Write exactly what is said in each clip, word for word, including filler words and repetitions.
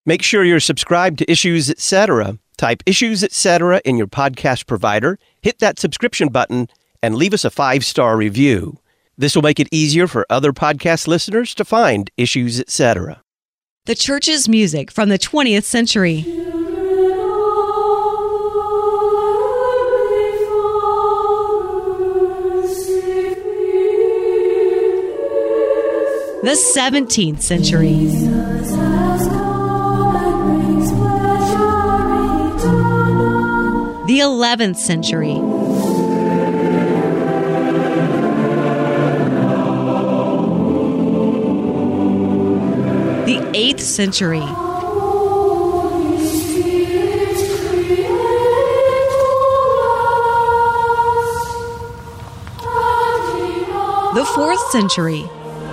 Make sure you're subscribed to Issues Etc. Type Issues Etc. in your podcast provider, hit that subscription button, and leave us a five-star review. This will make it easier for other podcast listeners to find Issues Etc. The church's music from the twentieth century. The seventeenth century. The eleventh century. The eighth century. The fourth century.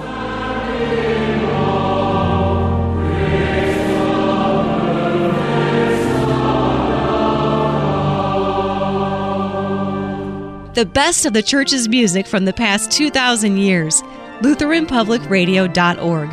The best of the church's music from the past two thousand years. Lutheran Public Radio dot org.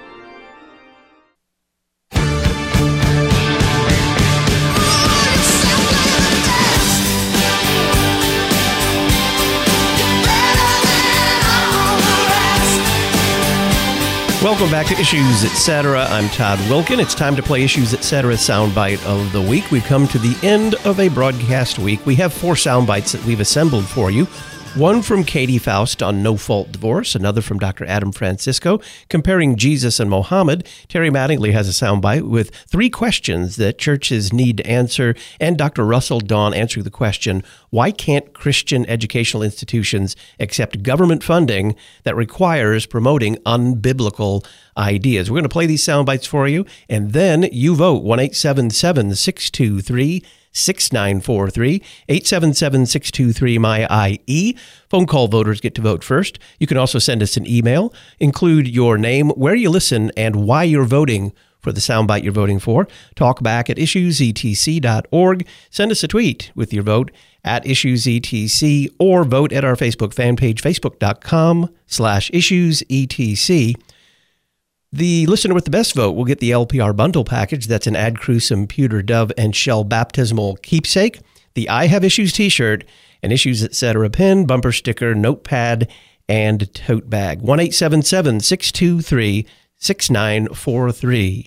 Welcome back to Issues Etc. I'm Todd Wilkin. It's time to play Issues Etc. soundbite of the week. We've come to the end of a broadcast week. We have four soundbites that we've assembled for you. One from Katie Faust on no-fault divorce, another from Doctor Adam Francisco comparing Jesus and Mohammed. Terry Mattingly has a soundbite with three questions that churches need to answer, and Doctor Russell Dawn answering the question, why can't Christian educational institutions accept government funding that requires promoting unbiblical ideas? We're going to play these soundbites for you, and then you vote. one eight seven seven, six two three, six nine four three, eight seven seven, six two three, M Y I E. Phone call voters get to vote first. You can also send us an email. Include your name, where you listen, and why you're voting for the soundbite you're voting for. Talk back at issues e t c dot org. Send us a tweet with your vote at issues e t c, or vote at our Facebook fan page, facebook.com slash issuesetc. The listener with the best vote will get the L P R bundle package. That's an Ad Crucem, Pewter Dove, and Shell baptismal keepsake, the I Have Issues t-shirt, an Issues Etc. pin, bumper sticker, notepad, and tote bag. one eight seven seven, six two three, six nine four three.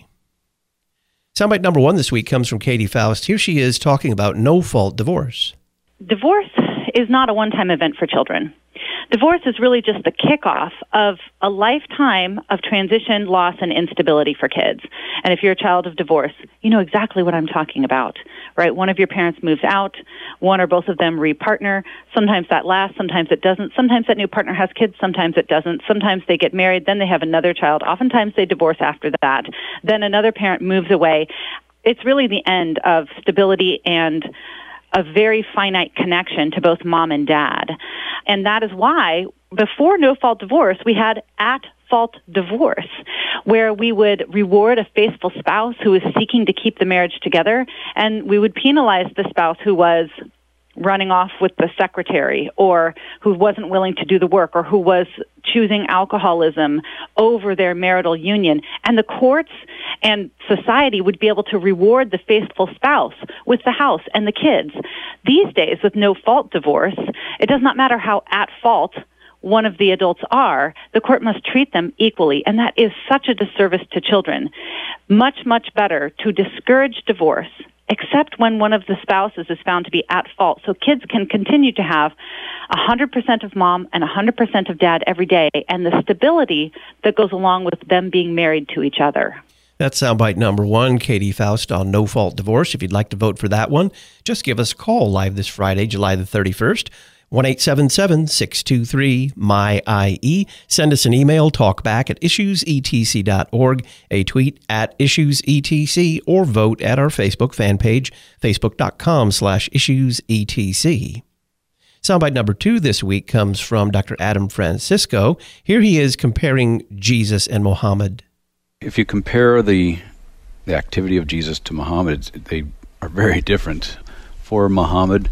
Soundbite number one this week comes from Katie Faust. Here she is talking about no-fault divorce. Divorce is not a one-time event for children. Divorce is really just the kickoff of a lifetime of transition, loss, and instability for kids. And if you're a child of divorce, you know exactly what I'm talking about, right? One of your parents moves out, one or both of them repartner. Sometimes that lasts, sometimes it doesn't. Sometimes that new partner has kids, sometimes it doesn't. Sometimes they get married, then they have another child. Oftentimes they divorce after that. Then another parent moves away. It's really the end of stability and a very finite connection to both mom and dad. And that is why before no-fault divorce, we had at-fault divorce, where we would reward a faithful spouse who was seeking to keep the marriage together, and we would penalize the spouse who was running off with the secretary, or who wasn't willing to do the work, or who was choosing alcoholism over their marital union. And the courts and society would be able to reward the faithful spouse with the house and the kids. These days, with no-fault divorce, it does not matter how at fault one of the adults are, the court must treat them equally, and that is such a disservice to children. Much, much better to discourage divorce, except when one of the spouses is found to be at fault, so kids can continue to have one hundred percent of mom and one hundred percent of dad every day, and the stability that goes along with them being married to each other. That's soundbite number one, Katie Faust on no-fault divorce. If you'd like to vote for that one, just give us a call live this Friday, July the thirty-first, one eight seven seven, six two three, M Y I E. Send us an email, talkback at issues e t c dot org, a tweet at issues e t c, or vote at our Facebook fan page, facebook.com slash issuesetc. Soundbite number two this week comes from Doctor Adam Francisco. Here he is comparing Jesus and Mohammed. If you compare the the activity of Jesus to Muhammad, they are very different. For Muhammad,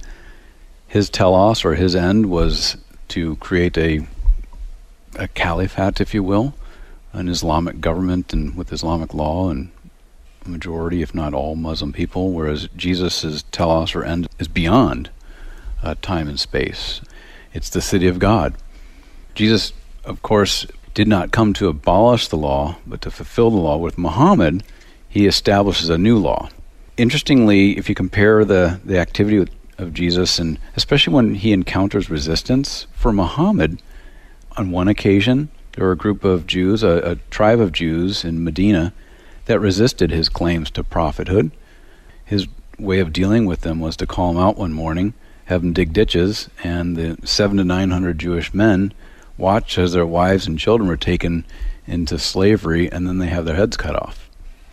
his telos, or his end, was to create a a caliphate, if you will, an Islamic government and with Islamic law and a majority, if not all, Muslim people, whereas Jesus' telos, or end, is beyond uh, time and space. It's the city of God. Jesus, of course, did not come to abolish the law, but to fulfill the law. With Muhammad, he establishes a new law. Interestingly, if you compare the, the activity of, of Jesus, and especially when he encounters resistance, for Muhammad, on one occasion, there were a group of Jews, a, a tribe of Jews in Medina, that resisted his claims to prophethood. His way of dealing with them was to call them out one morning, have them dig ditches, and the seven to nine hundred Jewish men watch as their wives and children were taken into slavery, and then they have their heads cut off.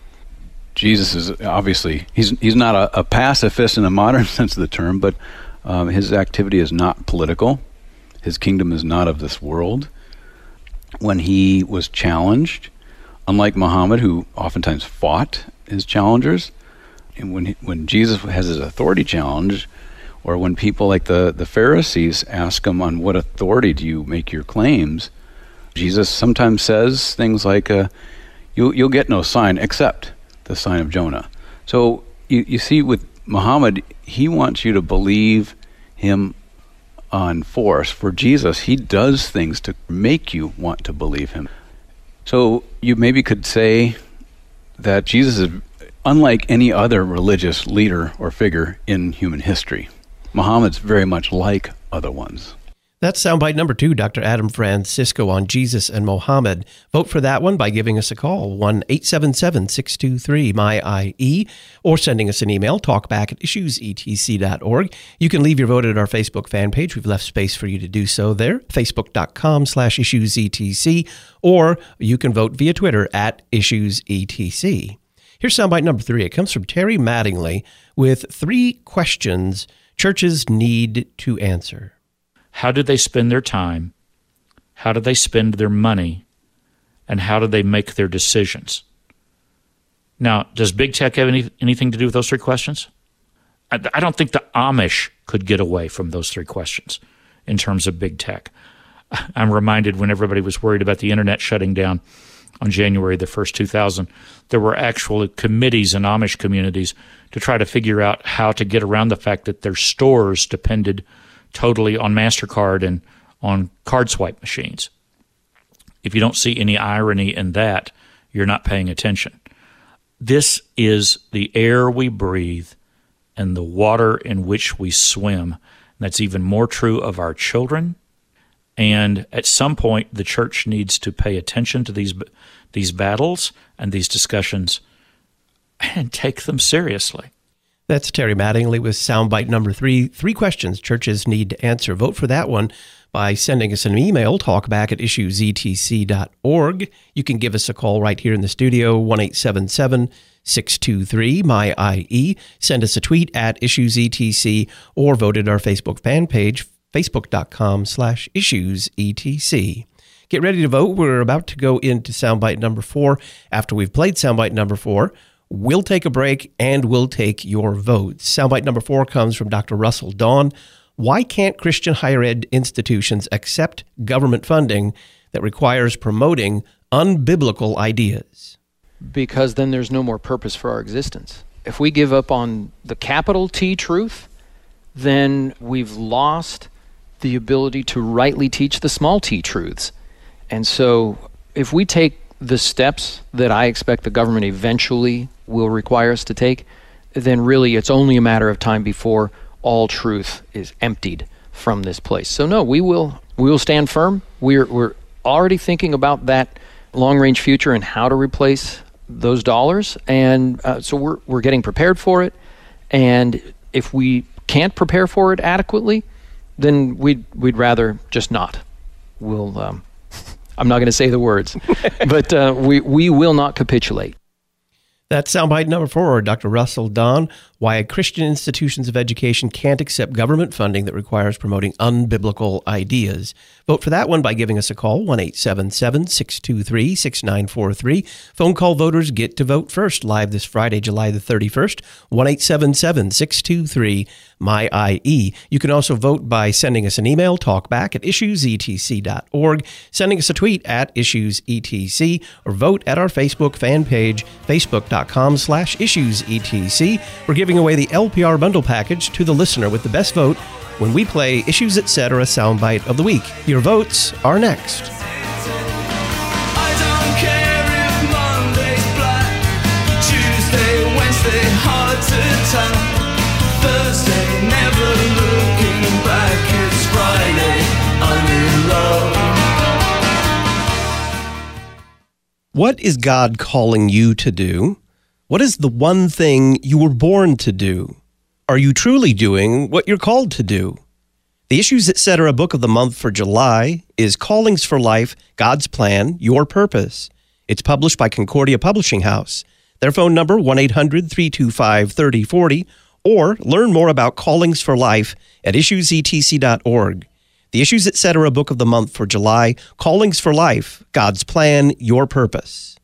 Jesus is obviously, he's he's not a, a pacifist in the modern sense of the term, but um, his activity is not political. His kingdom is not of this world. When he was challenged, unlike Muhammad, who oftentimes fought his challengers, and when he, when Jesus has his authority challenged, or when people like the, the Pharisees ask him, on what authority do you make your claims, Jesus sometimes says things like, uh, you, you'll get no sign except the sign of Jonah. So you, you see with Muhammad, he wants you to believe him on force. For Jesus, he does things to make you want to believe him. So you maybe could say that Jesus is unlike any other religious leader or figure in human history. Muhammad's very much like other ones. That's soundbite number two, Doctor Adam Francisco on Jesus and Muhammad. Vote for that one by giving us a call, one eight seven seven, six two three, M Y I E, or sending us an email, talkback at issues e t c dot org. You can leave your vote at our Facebook fan page. We've left space for you to do so there, facebook.com slash issuesetc, or you can vote via Twitter at issuesetc. Here's soundbite number three. It comes from Terry Mattingly with three questions churches need to answer. How do they spend their time? How do they spend their money? And how do they make their decisions? Now, does big tech have any, anything to do with those three questions? I, I don't think the Amish could get away from those three questions in terms of big tech. I'm reminded when everybody was worried about the internet shutting down on January the first, two thousand, there were actual committees in Amish communities to try to figure out how to get around the fact that their stores depended totally on MasterCard and on card swipe machines. If you don't see any irony in that, you're not paying attention. This is the air we breathe and the water in which we swim. And that's even more true of our children. And at some point, the church needs to pay attention to these these battles and these discussions and take them seriously. That's Terry Mattingly with soundbite number three. Three questions churches need to answer. Vote for that one by sending us an email, talkback at issues e t c dot org. You can give us a call right here in the studio, one eight seven seven, six two three, M Y I E. Send us a tweet at issuesetc or vote at our Facebook fan page, facebook.com slash issuesetc. Get ready to vote. We're about to go into soundbite number four. After we've played soundbite number four, we'll take a break and we'll take your votes. Soundbite number four comes from Doctor Russell Dawn. Why can't Christian higher ed institutions accept government funding that requires promoting unbiblical ideas? Because then there's no more purpose for our existence. If we give up on the capital T truth, then we've lost the ability to rightly teach the small t truths. And so if we take the steps that I expect the government eventually will require us to take, then really it's only a matter of time before all truth is emptied from this place. So no, we will we will stand firm. We're we're already thinking about that long-range future and how to replace those dollars, and uh, so we're we're getting prepared for it. And if we can't prepare for it adequately, then we'd we'd rather just not. We'll. Um, I'm not going to say the words, but uh, we we will not capitulate. That's soundbite number four, Doctor Russell Dawn, why Christian institutions of education can't accept government funding that requires promoting unbiblical ideas. Vote for that one by giving us a call, one eight seven seven, six two three, six nine four three. Phone call voters get to vote first, live this Friday, July the thirty-first, one eight seven seven, six two three, my I E. You can also vote by sending us an email, talkback at issues e t c dot org, sending us a tweet at issues e t c, or vote at our Facebook fan page, facebook.com slash issues etc. We're giving away the L P R bundle package to the listener with the best vote when we play Issues Etc. Soundbite of the Week. Your votes are next. I don't care if Monday's black, Tuesday, Wednesday, hard to tell, Thursday, never looking back, it's Friday, I'm in love. What is God calling you to do? What is the one thing you were born to do? Are you truly doing what you're called to do? The Issues Etc. book of the month for July is Callings for Life, God's Plan, Your Purpose. It's published by Concordia Publishing House. Their phone number, one eight hundred, three two five, three oh four oh, or learn more about Callings for Life at issues e t c dot org. The Issues Etc. book of the month for July, Callings for Life, God's Plan, Your Purpose.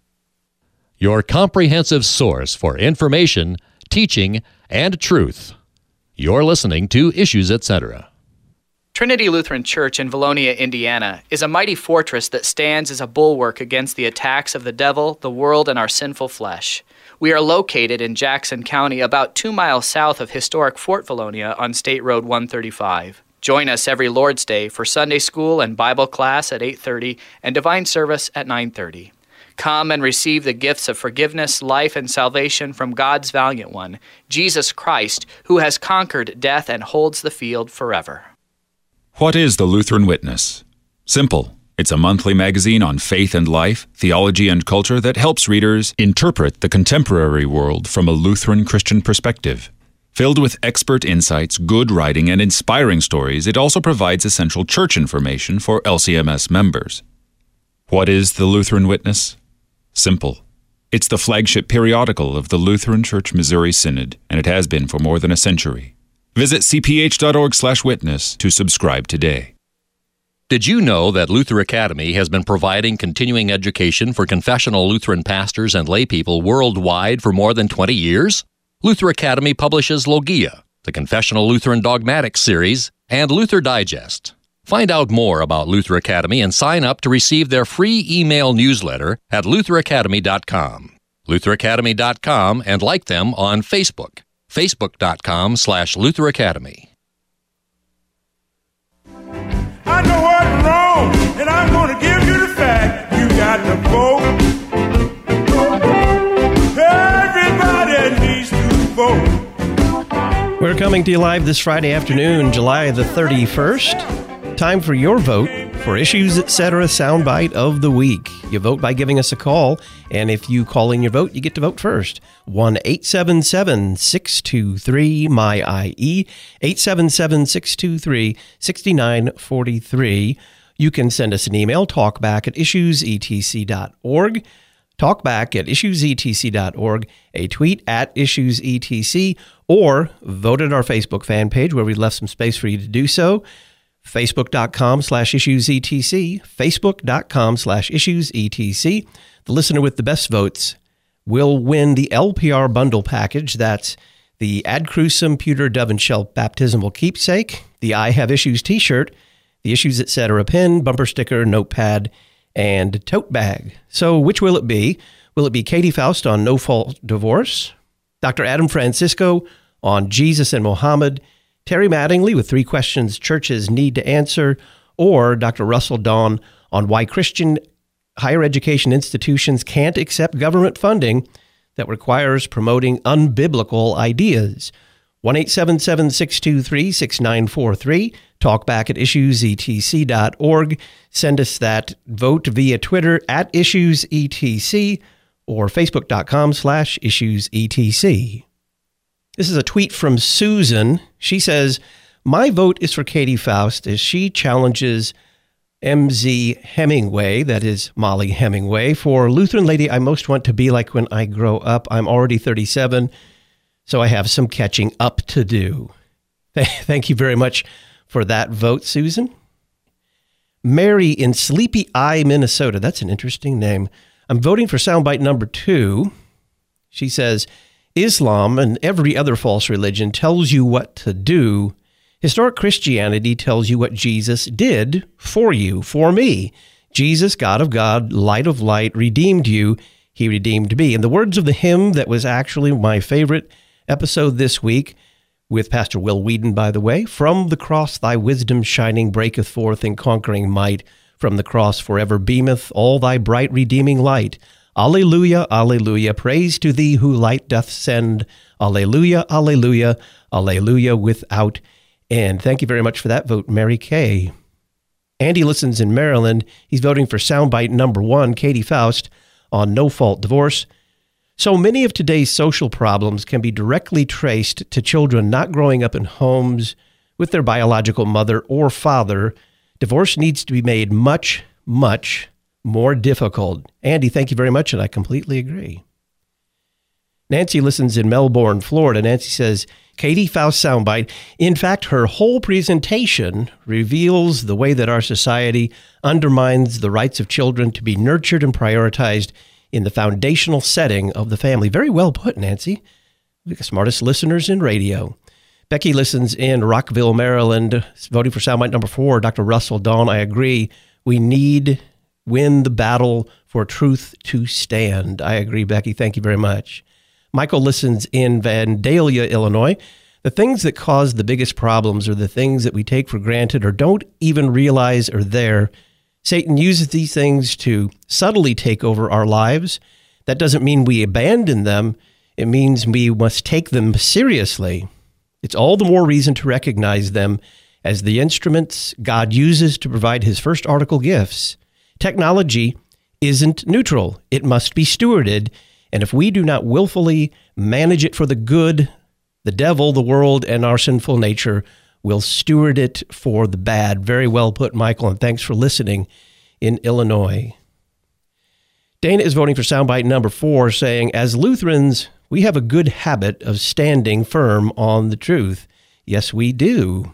Your comprehensive source for information, teaching, and truth. You're listening to Issues Etc. Trinity Lutheran Church in Valonia, Indiana, is a mighty fortress that stands as a bulwark against the attacks of the devil, the world, and our sinful flesh. We are located in Jackson County, about two miles south of historic Fort Valonia on State Road one thirty-five. Join us every Lord's Day for Sunday school and Bible class at eight thirty and divine service at nine thirty. Come and receive the gifts of forgiveness, life, and salvation from God's valiant one, Jesus Christ, who has conquered death and holds the field forever. What is the Lutheran Witness? Simple. It's a monthly magazine on faith and life, theology and culture that helps readers interpret the contemporary world from a Lutheran Christian perspective. Filled with expert insights, good writing, and inspiring stories, it also provides essential church information for L C M S members. What is the Lutheran Witness? Simple. It's the flagship periodical of the Lutheran Church Missouri Synod, and it has been for more than a century. Visit c p h dot org slash witness to subscribe today. Did you know that Luther Academy has been providing continuing education for confessional Lutheran pastors and laypeople worldwide for more than twenty years? Luther Academy publishes Logia, the Confessional Lutheran Dogmatics series, and Luther Digest. Find out more about Luther Academy and sign up to receive their free email newsletter at luther academy dot com. luther academy dot com and like them on Facebook. Facebook.com slash Luther Academy. I know what's wrong, and I'm going to give you the fact. You got to vote. Everybody needs to vote. We're coming to you live this Friday afternoon, July the thirty-first. Time for your vote for Issues Etc. Soundbite of the Week. You vote by giving us a call, and if you call in your vote, you get to vote first. one eight seven seven, six two three, M Y I E, eight seven seven, six two three, six nine four three. You can send us an email, talkback at issues e t c dot org, talkback at issues e t c dot org, a tweet at issues e t c, or vote at our Facebook fan page where we left some space for you to do so. Facebook.com slash issues etc. Facebook.com slash issues etc. The listener with the best votes will win the L P R bundle package. That's the Ad Crucem Pewter Dove and Shell Baptismal Keepsake, the I Have Issues t-shirt, the Issues Etc. pin, bumper sticker, notepad, and tote bag. So which will it be? Will it be Katie Faust on no-fault divorce, Doctor Adam Francisco on Jesus and Mohammed, Terry Mattingly with three questions churches need to answer, or Doctor Russell Dawn on why Christian higher education institutions can't accept government funding that requires promoting unbiblical ideas? one eight seven seven, six two three, six nine four three, talkback at issues e t c dot org. Send us that vote via Twitter at issuesetc or facebook.com slash issuesetc. This is a tweet from Susan. She says, my vote is for Katie Faust as she challenges M Z Hemingway, that is Molly Hemingway, for Lutheran lady I most want to be like when I grow up. I'm already thirty-seven, so I have some catching up to do. Thank you very much for that vote, Susan. Mary in Sleepy Eye, Minnesota. That's an interesting name. I'm voting for soundbite number two. She says, Islam and every other false religion tells you what to do, historic Christianity tells you what Jesus did for you, for me. Jesus, God of God, light of light, redeemed you. He redeemed me. In the words of the hymn that was actually my favorite episode this week, with Pastor Will Whedon, by the way, from the cross thy wisdom shining breaketh forth in conquering might. From the cross forever beameth all thy bright redeeming light. Alleluia, alleluia, praise to thee who light doth send. Alleluia, alleluia, alleluia without end. Thank you very much for that vote, Mary Kay. Andy listens in Maryland. He's voting for soundbite number one, Katie Faust, on no-fault divorce. So many of today's social problems can be directly traced to children not growing up in homes with their biological mother or father. Divorce needs to be made much, much more difficult. Andy, thank you very much, and I completely agree. Nancy listens in Melbourne, Florida. Nancy says, Katie Faust soundbite. In fact, her whole presentation reveals the way that our society undermines the rights of children to be nurtured and prioritized in the foundational setting of the family. Very well put, Nancy. We're the smartest listeners in radio. Becky listens in Rockville, Maryland, voting for soundbite number four, Doctor Russell Dawn. I agree. We need win the battle for truth to stand. I agree, Becky. Thank you very much. Michael listens in Vandalia, Illinois. The things that cause the biggest problems are the things that we take for granted or don't even realize are there. Satan uses these things to subtly take over our lives. That doesn't mean we abandon them. It means we must take them seriously. It's all the more reason to recognize them as the instruments God uses to provide his first article gifts. Technology isn't neutral. It must be stewarded. And if we do not willfully manage it for the good, the devil, the world, and our sinful nature will steward it for the bad. Very well put, Michael, and thanks for listening in Illinois. Dana is voting for soundbite number four, saying, as Lutherans, we have a good habit of standing firm on the truth. Yes, we do.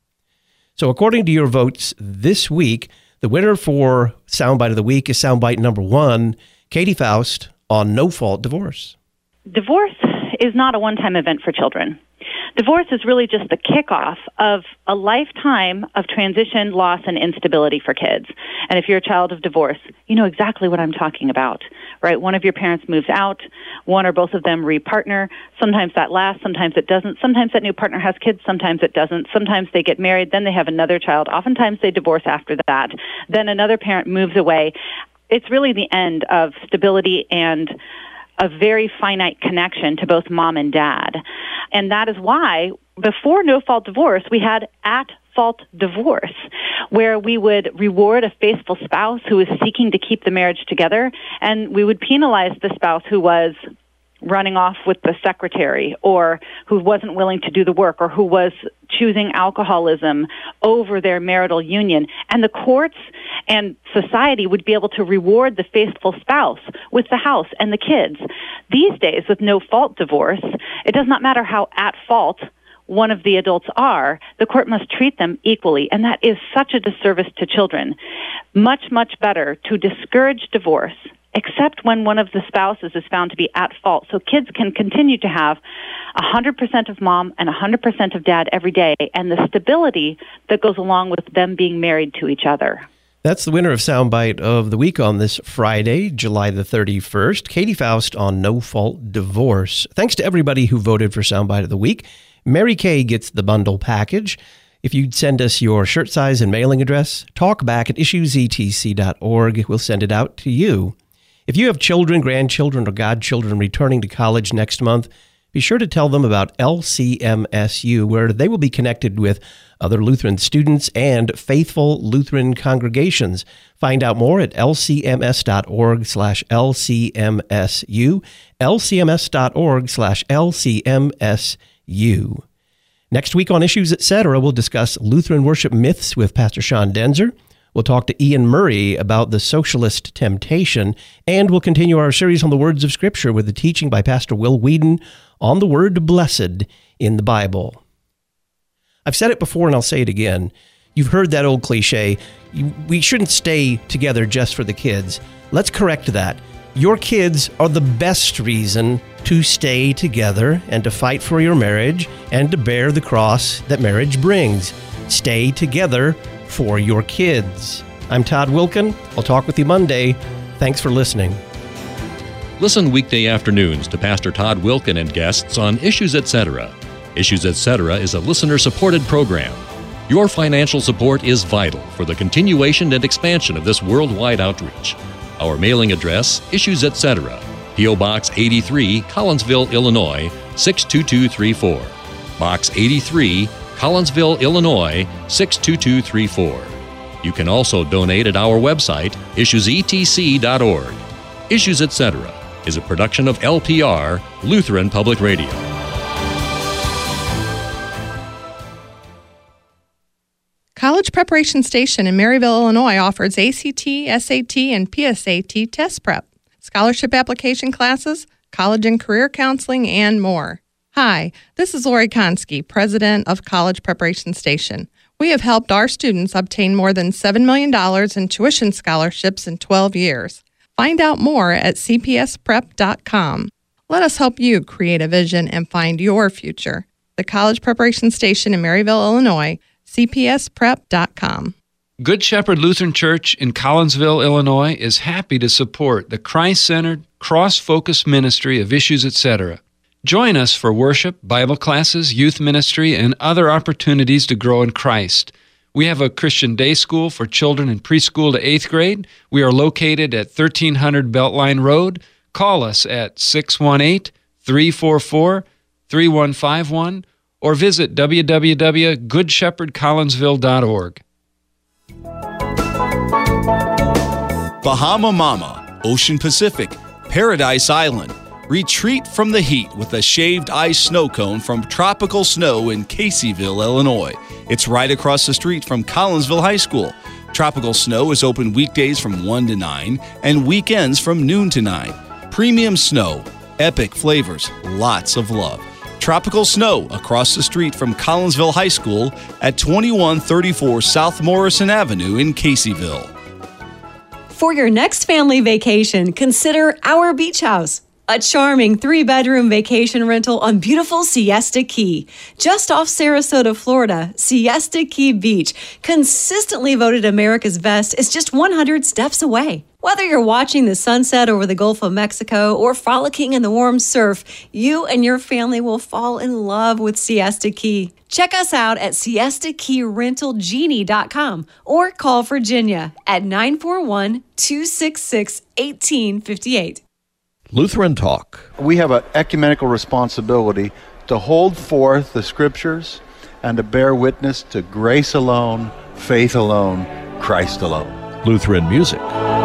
So according to your votes this week, the winner for soundbite of the week is soundbite number one, Katie Faust, on no-fault divorce. Divorce is not a one-time event for children. Divorce is really just the kickoff of a lifetime of transition, loss, and instability for kids. And if you're a child of divorce, you know exactly what I'm talking about, right? One of your parents moves out, one or both of them repartner. Sometimes that lasts, sometimes it doesn't. Sometimes that new partner has kids, sometimes it doesn't. Sometimes they get married, then they have another child. Oftentimes they divorce after that. Then another parent moves away. It's really the end of stability and a very finite connection to both mom and dad. And that is why before no-fault divorce, we had at-fault divorce, where we would reward a faithful spouse who was seeking to keep the marriage together, and we would penalize the spouse who was running off with the secretary or who wasn't willing to do the work or who was choosing alcoholism over their marital union. And the courts and society would be able to reward the faithful spouse with the house and the kids. These days, with no-fault divorce, it does not matter how at fault one of the adults are, the court must treat them equally, and that is such a disservice to children. Much, much better to discourage divorce, except when one of the spouses is found to be at fault. So kids can continue to have one hundred percent of mom and one hundred percent of dad every day, and the stability that goes along with them being married to each other. That's the winner of Soundbite of the Week on this Friday, July the thirty-first, Katie Faust on No-Fault Divorce. Thanks to everybody who voted for Soundbite of the Week. Mary Kay gets the bundle package. If you'd send us your shirt size and mailing address, talkback at issues e t c dot org. We'll send it out to you. If you have children, grandchildren, or godchildren returning to college next month, be sure to tell them about L C M S U, where they will be connected with other Lutheran students and faithful Lutheran congregations. Find out more at l c m s dot org slash l c m s u, l c m s dot org slash l c m s u. Next week on Issues Etc., we'll discuss Lutheran worship myths with Pastor Sean Denzer. We'll talk to Ian Murray about the socialist temptation, and we'll continue our series on the words of Scripture with the teaching by Pastor Will Whedon on the word blessed in the Bible. I've said it before and I'll say it again. You've heard that old cliche, you, we shouldn't stay together just for the kids. Let's correct that. Your kids are the best reason to stay together and to fight for your marriage and to bear the cross that marriage brings. Stay together for your kids. I'm Todd Wilkin. I'll talk with you Monday. Thanks for listening. Listen weekday afternoons to Pastor Todd Wilkin and guests on Issues Etc. Issues Etc. is a listener-supported program. Your financial support is vital for the continuation and expansion of this worldwide outreach. Our mailing address, Issues Etc., P O. Box eighty-three, Collinsville, Illinois, six two two three four. Box eighty-three, Collinsville, Illinois, six two two three four. You can also donate at our website, issues e t c dot org. Issues Etc. is a production of L P R, Lutheran Public Radio. College Preparation Station in Maryville, Illinois offers A C T, S A T, and P S A T test prep, scholarship application classes, college and career counseling, and more. Hi, this is Lori Konski, president of College Preparation Station. We have helped our students obtain more than seven million dollars in tuition scholarships in twelve years. Find out more at c p s prep dot com. Let us help you create a vision and find your future. The College Preparation Station in Maryville, Illinois, c p s prep dot com. Good Shepherd Lutheran Church in Collinsville, Illinois is happy to support the Christ-centered, cross-focused ministry of Issues Etc. Join us for worship, Bible classes, youth ministry, and other opportunities to grow in Christ. We have a Christian day school for children in preschool to eighth grade. We are located at thirteen hundred Beltline Road. Call us at six one eight, three four four, three one five one or visit w w w dot good shepherd collinsville dot org. Bahama Mama, Ocean Pacific, Paradise Island. Retreat from the heat with a shaved ice snow cone from Tropical Snow in Caseyville, Illinois. It's right across the street from Collinsville High School. Tropical Snow is open weekdays from one to nine and weekends from noon to nine. Premium snow, epic flavors, lots of love. Tropical Snow across the street from Collinsville High School at twenty-one thirty-four South Morrison Avenue in Caseyville. For your next family vacation, consider our beach house. A charming three-bedroom vacation rental on beautiful Siesta Key. Just off Sarasota, Florida, Siesta Key Beach, consistently voted America's best, is just one hundred steps away. Whether you're watching the sunset over the Gulf of Mexico or frolicking in the warm surf, you and your family will fall in love with Siesta Key. Check us out at siesta key rental genie dot com or call Virginia at nine four one, two six six, one eight five eight. Lutheran Talk. We have an ecumenical responsibility to hold forth the Scriptures and to bear witness to grace alone, faith alone, Christ alone. Lutheran music.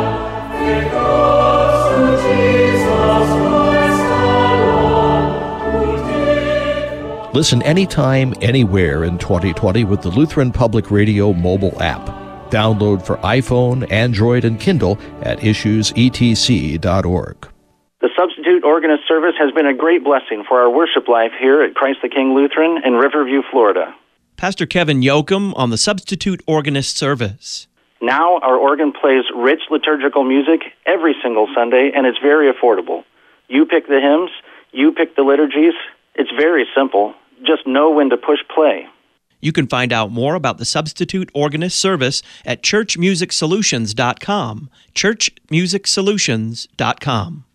Listen anytime, anywhere in twenty twenty with the Lutheran Public Radio mobile app. Download for iPhone, Android, and Kindle at issues e t c dot org. The Substitute Organist Service has been a great blessing for our worship life here at Christ the King Lutheran in Riverview, Florida. Pastor Kevin Yoakum on the Substitute Organist Service. Now our organ plays rich liturgical music every single Sunday, and it's very affordable. You pick the hymns, you pick the liturgies. It's very simple. Just know when to push play. You can find out more about the Substitute Organist Service at church music solutions dot com. church music solutions dot com.